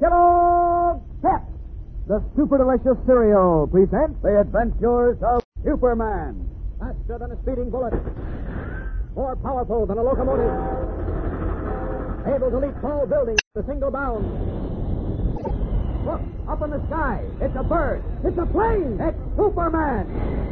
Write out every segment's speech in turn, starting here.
Kellogg's Pep, the super delicious cereal, presents The Adventures of Superman. Faster than a speeding bullet, more powerful than a locomotive, able to leap tall buildings with a single bound. Look, up in the sky. It's a bird. It's a plane. It's Superman.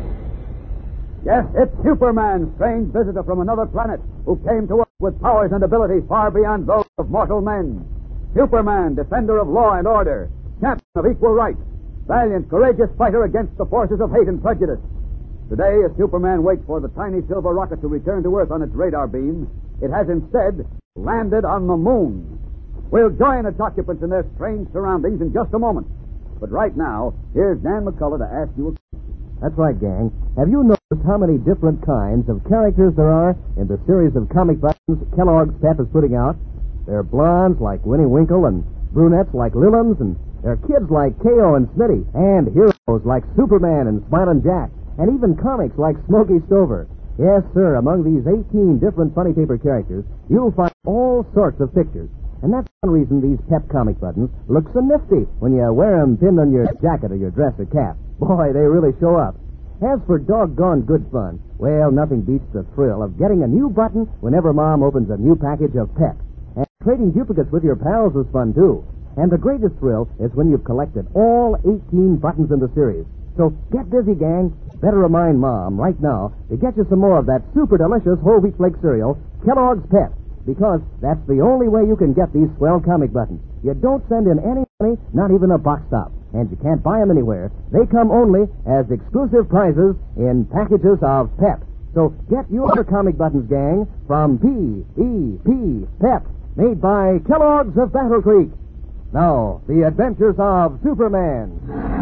Yes, it's Superman, strange visitor from another planet who came to us with powers and abilities far beyond those of mortal men. Superman, defender of law and order, champion of equal rights, valiant, courageous fighter against the forces of hate and prejudice. Today, as Superman waits for the tiny silver rocket to return to Earth on its radar beam, it has instead landed on the moon. We'll join its occupants in their strange surroundings in just a moment. But right now, here's Dan McCullough to ask you a question. That's right, gang. Have you noticed how many different kinds of characters there are in the series of comic buttons Kellogg's Pep is putting out? There are blondes like Winnie Winkle and brunettes like Lillums, and there are kids like K.O. and Smitty, and heroes like Superman and Smilin' Jack, and even comics like Smokey Stover. Yes, sir, among these 18 different funny paper characters, you'll find all sorts of pictures. And that's one reason these Pep comic buttons look so nifty when you wear them pinned on your jacket or your dress or cap. Boy, they really show up. As for doggone good fun, well, nothing beats the thrill of getting a new button whenever Mom opens a new package of Pep. And trading duplicates with your pals is fun, too. And the greatest thrill is when you've collected all 18 buttons in the series. So get busy, gang. Better remind Mom right now to get you some more of that super delicious whole wheat flake cereal, Kellogg's Pep. Because that's the only way you can get these swell comic buttons. You don't send in any money, not even a box stop. And you can't buy them anywhere. They come only as exclusive prizes in packages of Pep. So get your comic buttons, gang, from P.E.P. Pep, made by Kellogg's of Battle Creek. Now, the adventures of Superman.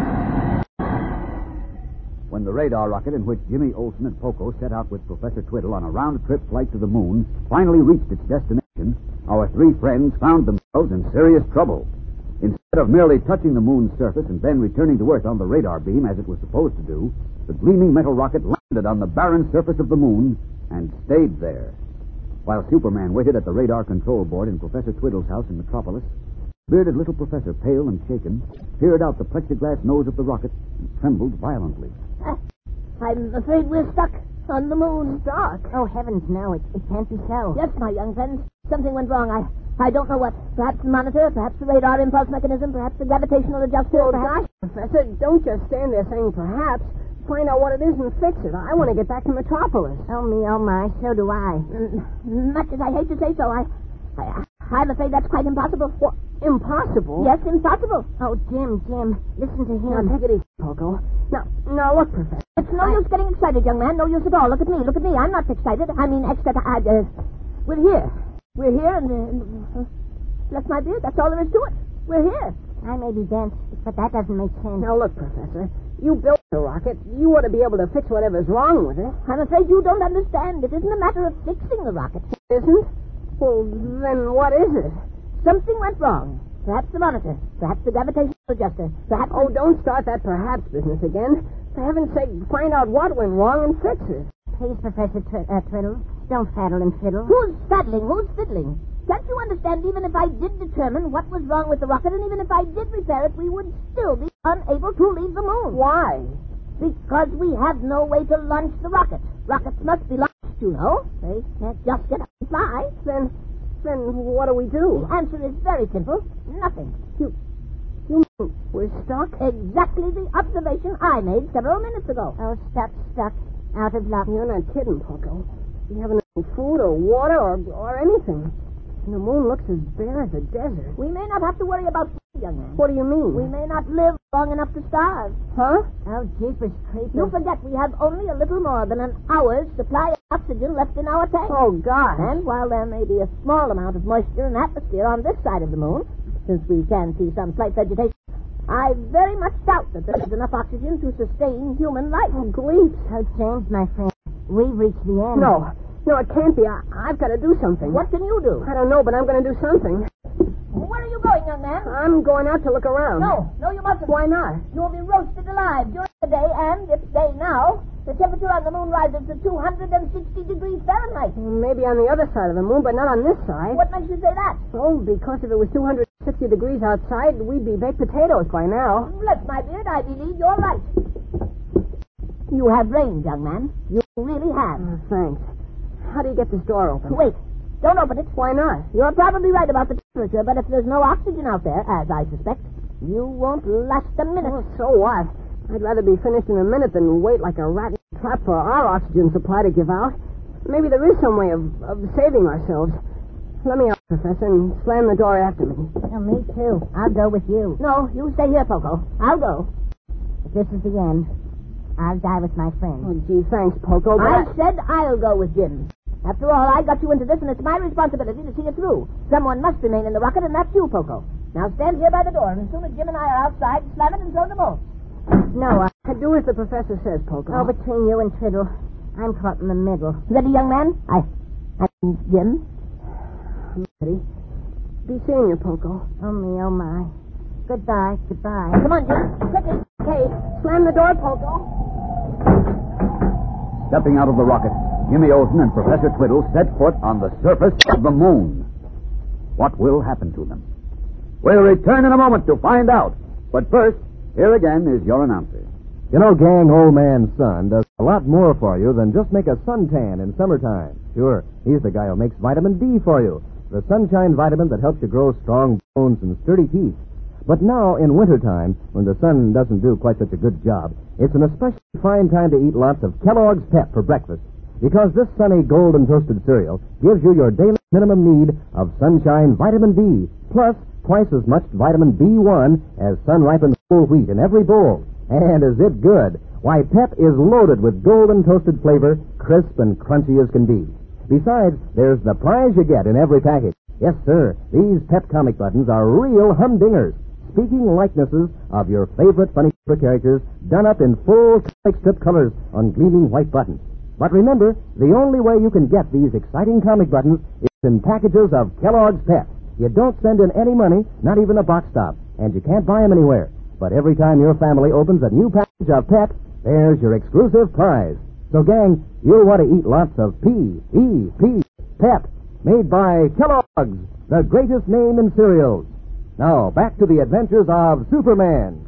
When the radar rocket in which Jimmy Olsen and Poco set out with Professor Twiddle on a round-trip flight to the moon finally reached its destination, our three friends found themselves in serious trouble. Instead of merely touching the moon's surface and then returning to Earth on the radar beam as it was supposed to do, the gleaming metal rocket landed on the barren surface of the moon and stayed there. While Superman waited at the radar control board in Professor Twiddle's house in Metropolis, bearded little professor, pale and shaken, peered out the plexiglass nose of the rocket and trembled violently. I'm afraid we're stuck on the moon. Stuck? Oh, heavens, no. It can't be so. Yes, my young friends. Something went wrong. I don't know what. Perhaps the monitor, perhaps the radar impulse mechanism, perhaps the gravitational adjuster. Oh, perhaps... gosh, Professor, don't just stand there saying perhaps. Find out what it is and fix it. I want to get back to Metropolis. Oh, me, oh, my. So do I. Much as I hate to say so, I'm afraid that's quite impossible. What? Impossible? Yes, impossible. Oh, Jim, listen to him. Now, take it easy, Poco. Now, look, Professor. It's no use getting excited, young man. No use at all. Look at me. I'm not excited. I mean, we're here. We're here, and bless my beard, that's all there is to it. We're here. I may be bent, but that doesn't make sense. Now, look, Professor. You built the rocket. You ought to be able to fix whatever's wrong with it. I'm afraid you don't understand. It isn't a matter of fixing the rocket. It isn't? Well, then what is it? Something went wrong. Perhaps the monitor. Perhaps the gravitational adjuster. Perhaps... Oh, don't start that perhaps business again. For heaven's sake, find out what went wrong and fix it. Please, Professor Twiddle, don't faddle and fiddle. Who's faddling? Who's fiddling? Can't you understand, even if I did determine what was wrong with the rocket, and even if I did repair it, we would still be unable to leave the moon. Why? Because we have no way to launch the rocket. Rockets must be launched, you know. They can't just get up and fly. Then what do we do? The answer is very simple. Nothing. You mean we're stuck? Exactly the observation I made several minutes ago. Oh, stuck. Out of luck. You're not kidding, Poco. We haven't any food or water or anything. And the moon looks as bare as a desert. We may not have to worry about food, young man. What do you mean? We may not live long enough to starve. Huh? Oh, jeepers creepers. You forget we have only a little more than an hour's supply of oxygen left in our tank. Oh, God. And while there may be a small amount of moisture and atmosphere on this side of the moon, since we can see some slight vegetation, I very much doubt that there is enough oxygen to sustain human life. Oh, Gleeps. Oh, James, my friend, we've reached the end. No, it can't be. I've got to do something. What can you do? I don't know, but I'm going to do something. Where are you going, young man? I'm going out to look around. No, you mustn't. Why not? You'll be roasted alive during the day, and it's day now. The temperature on the moon rises to 260 degrees Fahrenheit. Maybe on the other side of the moon, but not on this side. What makes you say that? Oh, because if it was 260 60 degrees outside, we'd be baked potatoes by now. Bless my beard, I believe you're right. You have brains, young man. You really have. Thanks. How do you get this door open? Wait. Don't open it. Why not? You're probably right about the temperature, but if there's no oxygen out there, as I suspect, you won't last a minute. Well, so what? I'd rather be finished in a minute than wait like a rat in a trap for our oxygen supply to give out. Maybe there is some way of saving ourselves. Let me out, Professor, and slam the door after me. Me too. I'll go with you. No, you stay here, Poco. I'll go. If this is the end, I'll die with my friend. Oh, gee, thanks, Poco. I said I'll go with Jim. After all, I got you into this, and it's my responsibility to see it through. Someone must remain in the rocket, and that's you, Poco. Now stand here by the door, and as soon as Jim and I are outside, slam it and throw the bolt. No, I do as the professor says, Poco. Oh, between you and Triddle, I'm caught in the middle. Ready, young man? I'm Jim. I'm ready. Be seeing you, Poco. Oh, me, oh, my. Goodbye. Come on, Jim. Quickly. Okay, slam the door, Poco. Stepping out of the rocket, Jimmy Olsen and Professor Twiddle set foot on the surface of the moon. What will happen to them? We'll return in a moment to find out. But first, here again is your announcer. You know, gang, old man Sun does a lot more for you than just make a suntan in summertime. Sure, he's the guy who makes vitamin D for you. The sunshine vitamin that helps you grow strong bones and sturdy teeth. But now, in wintertime, when the sun doesn't do quite such a good job, it's an especially fine time to eat lots of Kellogg's Pep for breakfast. Because this sunny golden toasted cereal gives you your daily minimum need of sunshine vitamin D, plus twice as much vitamin B1 as sun-ripened whole wheat in every bowl. And is it good? Why, Pep is loaded with golden toasted flavor, crisp and crunchy as can be. Besides, there's the prize you get in every package. Yes, sir, these Pep comic buttons are real humdingers. Speaking likenesses of your favorite funny paper characters done up in full comic strip colors on gleaming white buttons. But remember, the only way you can get these exciting comic buttons is in packages of Kellogg's Pep. You don't send in any money, not even a box stop, and you can't buy them anywhere. But every time your family opens a new package of Pep, there's your exclusive prize. So, gang, you'll want to eat lots of P-E-P, Pep, made by Kellogg's, the greatest name in cereals. Now, back to the adventures of Superman.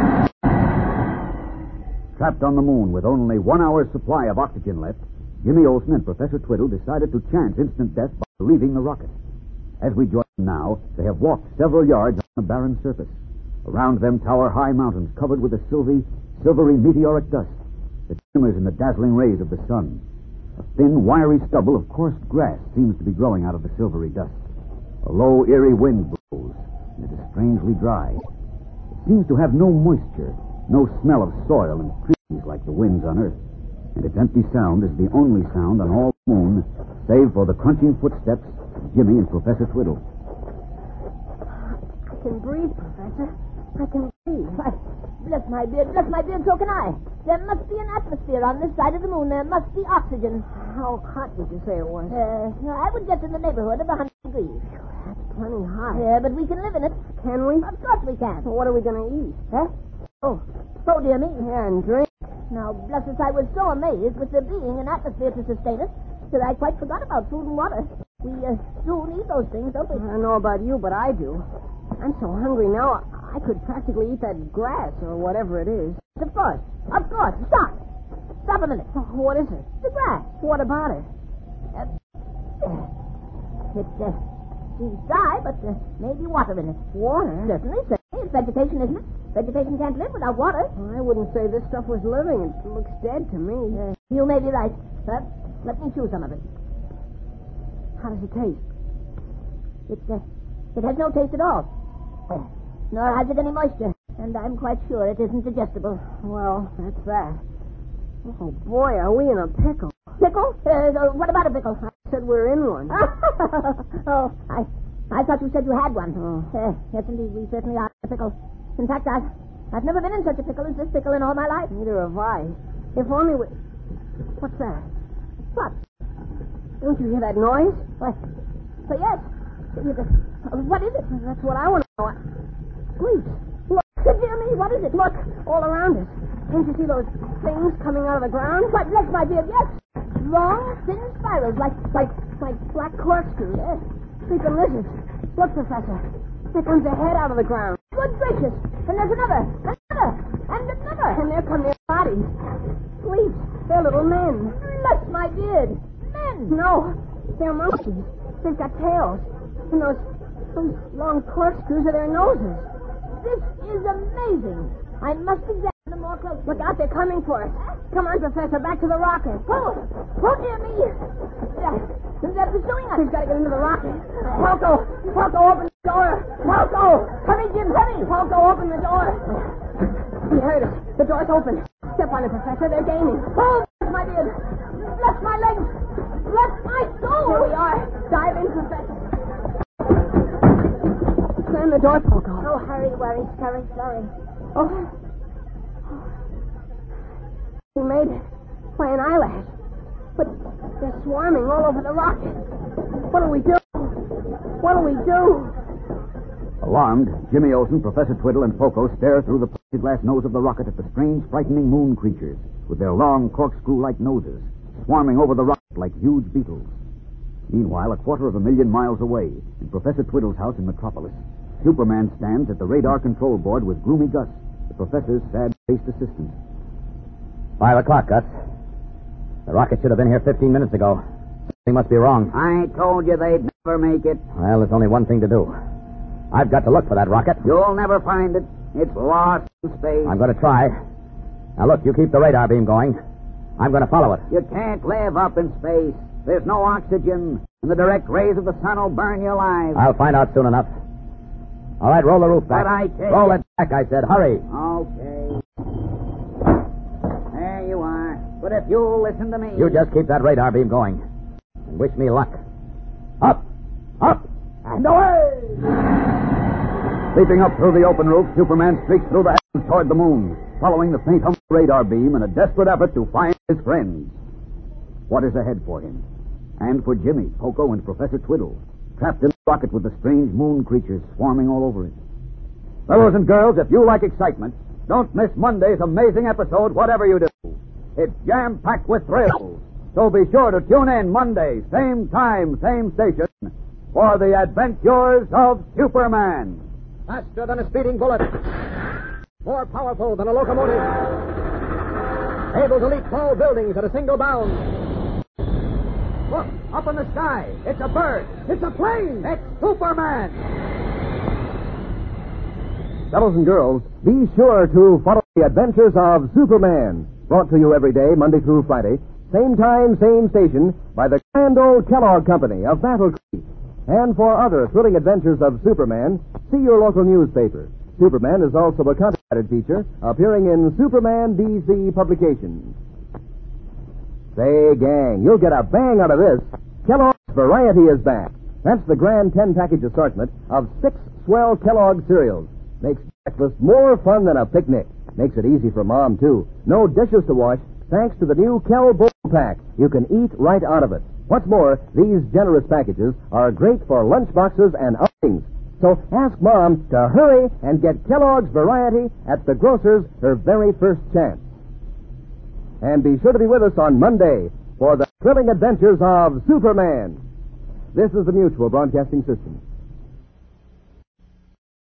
Trapped on the moon with only 1 hour's supply of oxygen left, Jimmy Olsen and Professor Twiddle decided to chance instant death by leaving the rocket. As we join them now, they have walked several yards on a barren surface. Around them tower high mountains covered with a silvery meteoric dust that shimmers in the dazzling rays of the sun. A thin, wiry stubble of coarse grass seems to be growing out of the silvery dust. A low, eerie wind blows, and it is strangely dry. It seems to have no moisture, no smell of soil and trees like the winds on Earth. And its empty sound is the only sound on all the moon, save for the crunching footsteps of Jimmy and Professor Twiddle. I can breathe, Professor. I can breathe. Why, bless my beard, so can I. There must be an atmosphere on this side of the moon. There must be oxygen. How hot would you say it was? I would guess in the neighborhood of 100 degrees. That's plenty hot. Yeah, but we can live in it. Can we? Of course we can. Well, what are we going to eat? Huh? Oh, dear me. Yeah, and drink. Now, bless us, I was so amazed with there being an atmosphere to sustain us that I quite forgot about food and water. We do need those things, don't we? I don't know about you, but I do. I'm so hungry now, I could practically eat that grass or whatever it is. Of course. Stop. Stop a minute. What is it? The grass. What about it? It's dry, but maybe water in it. Water? Certainly. It's vegetation, isn't it? Vegetation can't live without water. I wouldn't say this stuff was living. It looks dead to me. You may be right. But let me chew some of it. How does it taste? It has no taste at all. Nor has it any moisture. And I'm quite sure it isn't digestible. Well, that's that. Oh, boy, are we in a pickle. Pickle? What about a pickle? I said we're in one. Oh, I thought you said you had one. Oh. Yes, indeed, we certainly are in a pickle. In fact, I've never been in such a pickle as this pickle in all my life. Neither have I. If only we... What's that? What? Don't you hear that noise? What? Yes. What is it? That's what I want to know. Wait. Look, dear me, what is it? Look, all around us. Can't you see those things coming out of the ground? What, bless my beard, yes. Long, thin spirals, like black corkscrews. Sleeping lizards. Look, Professor. There comes a head out of the ground. Good gracious. And there's another. And there come their bodies. Sleep. They're little men. Bless my beard. Men. No, they're monkeys. They've got tails. And those long corkscrews are their noses. This is amazing. I must examine them more closely. Look out, they're coming for us. Come on, Professor, back to the rocket. Pull near me. They're pursuing us. We've got to get into the rocket. Falco, open the door. Falco! Hurry, Jim, hurry. Falco, open the door. He heard us. The door's open. Step on it, Professor. They're gaining. Oh, bless my beard. Bless my legs. Bless my soul. Here we are. Dive in, Professor. Slam the door, Falco. Oh, hurry, worry, scurry, flurry. Oh. He made it by an eyelash. But they're swarming all over the rocket. What do we do? Alarmed, Jimmy Olsen, Professor Twiddle, and Poco stare through the plexiglass nose of the rocket at the strange, frightening moon creatures with their long, corkscrew-like noses swarming over the rocket like huge beetles. Meanwhile, 250,000 miles away, in Professor Twiddle's house in Metropolis, Superman stands at the radar control board with Gloomy Gus, the professor's sad-faced assistant. 5 o'clock, Gus. The rocket should have been here 15 minutes ago. Something must be wrong. I told you they'd never make it. Well, there's only one thing to do. I've got to look for that rocket. You'll never find it. It's lost in space. I'm going to try. Now, look, you keep the radar beam going. I'm going to follow it. You can't live up in space. There's no oxygen, and the direct rays of the sun will burn you alive. I'll find out soon enough. All right, roll the roof back. But I can't. Roll it back, I said. Hurry. Okay. There you are. But if you'll listen to me... You just keep that radar beam going. And wish me luck. Up! And away! Leaping up through the open roof, Superman streaks through the heavens toward the moon, following the faint hum of the radar beam in a desperate effort to find his friends. What is ahead for him? And for Jimmy, Poco, and Professor Twiddle, trapped in the rocket with the strange moon creatures swarming all over it. Fellows and girls, if you like excitement, don't miss Monday's amazing episode, whatever you do. It's jam-packed with thrills. So be sure to tune in Monday, same time, same station, for the adventures of Superman. Faster than a speeding bullet. More powerful than a locomotive. Able to leap tall buildings at a single bound. Look, up in the sky. It's a bird. It's a plane. It's Superman. Fellows and girls, be sure to follow the adventures of Superman. Brought to you every day, Monday through Friday. Same time, same station, by the grand old Kellogg Company of Battle Creek. And for other thrilling adventures of Superman, see your local newspaper. Superman is also a copyrighted feature appearing in Superman DC publications. Say, gang, you'll get a bang out of this. Kellogg's Variety is back. That's the grand 10-package assortment of 6 swell Kellogg cereals. Makes breakfast more fun than a picnic. Makes it easy for Mom, too. No dishes to wash, thanks to the new Kell Bowl Pack. You can eat right out of it. What's more, these generous packages are great for lunch boxes and outings. So ask Mom to hurry and get Kellogg's Variety at the grocer's her very first chance. And be sure to be with us on Monday for the thrilling adventures of Superman. This is the Mutual Broadcasting System.